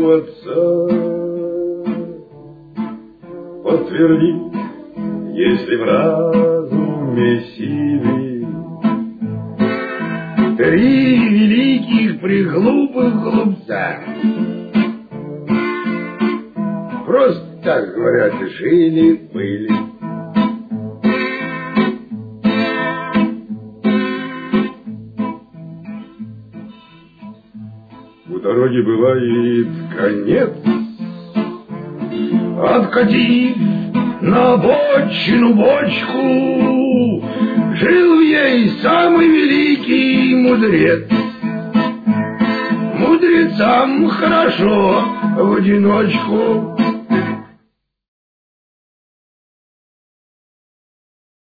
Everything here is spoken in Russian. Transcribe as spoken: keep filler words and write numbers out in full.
у отца. Подтверди, если в разуме силы три великих приглупых глупца. Просто так, говорят, жили-были. У дороги бывает конец. Откатив на обочину бочку, жил в ей самый великий мудрец. Мудрецам хорошо в одиночку.